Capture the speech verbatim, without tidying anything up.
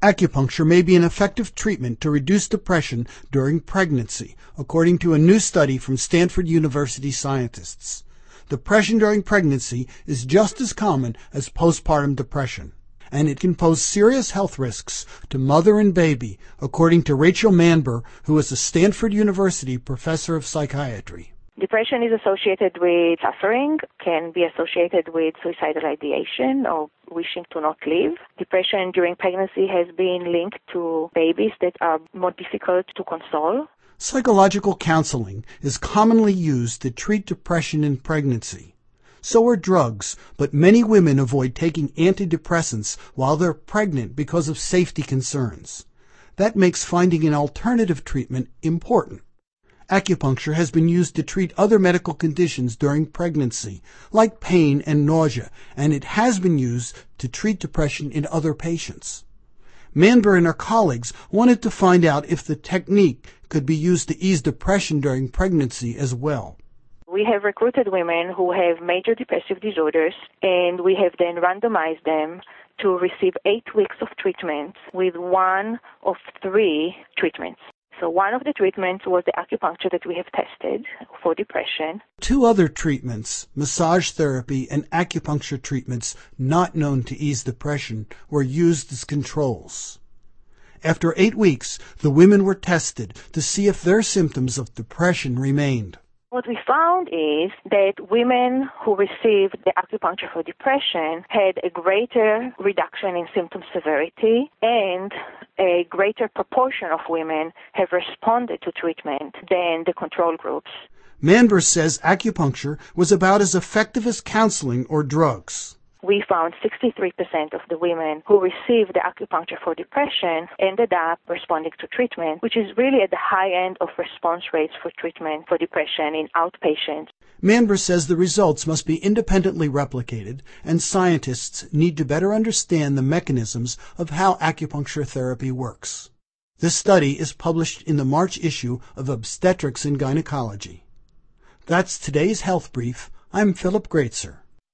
Acupuncture may be an effective treatment to reduce depression during pregnancy, according to a new study from Stanford University scientists. Depression during pregnancy is just as common as postpartum depression, and it can pose serious health risks to mother and baby, according to Rachel Manber, who is a Stanford University professor of psychiatry. Depression is associated with suffering, can be associated with suicidal ideation or wishing to not live. Depression during pregnancy has been linked to babies that are more difficult to console. Psychological counseling is commonly used to treat depression in pregnancy. So are drugs, but many women avoid taking antidepressants while they're pregnant because of safety concerns. That makes finding an alternative treatment important. Acupuncture has been used to treat other medical conditions during pregnancy, like pain and nausea, and it has been used to treat depression in other patients. Manber and her colleagues wanted to find out if the technique could be used to ease depression during pregnancy as well. We have recruited women who have major depressive disorders, and we have then randomized them to receive eight weeks of treatment with one of three treatments. So one of the treatments was the acupuncture that we have tested for depression. Two other treatments, massage therapy and acupuncture treatments not known to ease depression, were used as controls. After eight weeks, the women were tested to see if their symptoms of depression remained. What we found is that women who received the acupuncture for depression had a greater reduction in symptom severity, and a greater proportion of women have responded to treatment than the control groups. Manber says acupuncture was about as effective as counseling or drugs. We found sixty-three percent of the women who received the acupuncture for depression ended up responding to treatment, which is really at the high end of response rates for treatment for depression in outpatients. Manber says the results must be independently replicated, and scientists need to better understand the mechanisms of how acupuncture therapy works. This study is published in the March issue of Obstetrics and Gynecology. That's today's Health Brief. I'm Philip Greatzer.